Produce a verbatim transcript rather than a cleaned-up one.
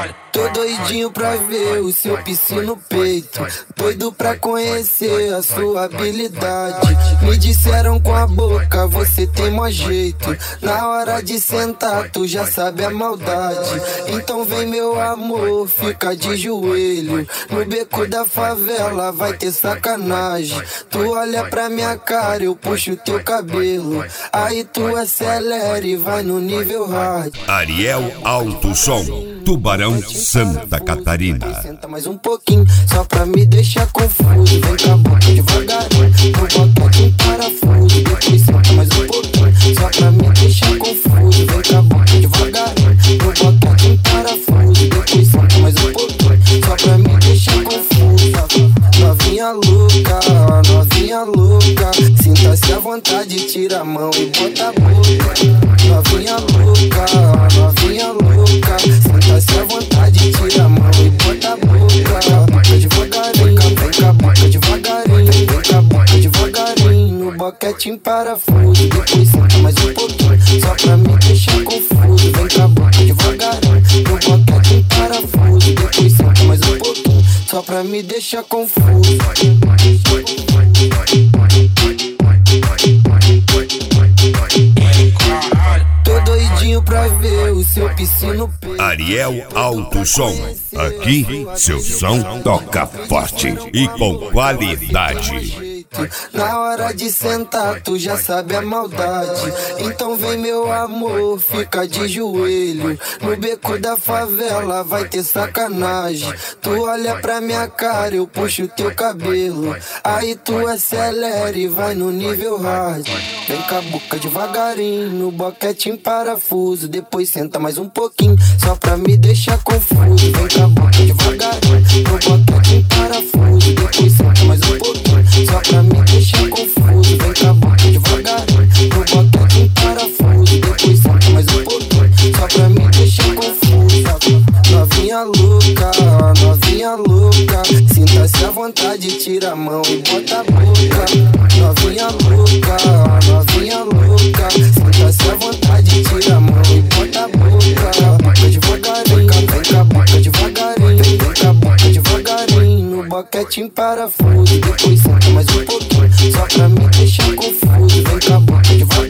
Tô doidinho pra ver o seu piscino no peito, doido pra conhecer a sua habilidade. Me disseram com a boca, você tem mó jeito. Na hora de sentar, tu já sabe a maldade. Então vem meu amor, fica de joelho. No beco da favela vai ter sacanagem. Tu olha pra minha cara, eu puxo teu cabelo. Aí tu acelera e vai no nível hard. Ariel Alto Som, Tubarão, Santa Catarina. Senta mais um pouquinho, só pra me deixar confuso. Vem com a boca devagarinho, no boquete um parafuso. Depois senta mais um pouquinho, só pra me deixar confuso. Vem com a boca devagarinho, no boquete um parafuso. Depois senta mais um pouquinho, só pra me deixar confuso. Novinha louca, novinha louca, sinta-se à vontade, tira a mão e bota a boca. Novinha louca, novinha louca, sinta-se à vontade, tira a mão e bota a boca. Boca devagarinho, vem com a boca devagarinho, vem com a boca devagarinho, no boquete em parafuso. Depois senta mais um pouquinho, só pra me deixar confuso. Vem com a boca devagarinho, no boquete em parafuso. Depois senta mais um pouquinho, só pra me deixar confuso. Tô doidinho pra ver o seu piscino no peito. Ariel Alto Som, aqui seu som toca forte e com qualidade. Na hora de sentar, tu já sabe a maldade. Então vem meu amor, fica de joelho. No beco da favela vai ter sacanagem. Tu olha pra minha cara, eu puxo teu cabelo. Aí tu acelera e vai no nível hard. Vem com a boca devagarinho, no boquete em parafuso. Depois senta mais um pouquinho, só pra me deixar confuso. Vem com a boca devagarinho, no boquete em parafuso. Depois senta mais um pouquinho, só pra me deixar confuso. Vem com a boca devagarinho, no boquete em parafuso. Depois senta mais um pouquinho, só pra me deixar confuso. Novinha louca, novinha louca, sinta-se à vontade, tira a mão e bota a boca. Novinha louca, novinha louca, sinta-se à vontade, tira a mão e bota a boca. Boca devagarinho, vem com a boca devagarinho, vem com a boca devagarinho, no boquete em parafuso. Depois senta mais um pouquinho, só pra me deixar confuso. Vem com a boca devagarinho,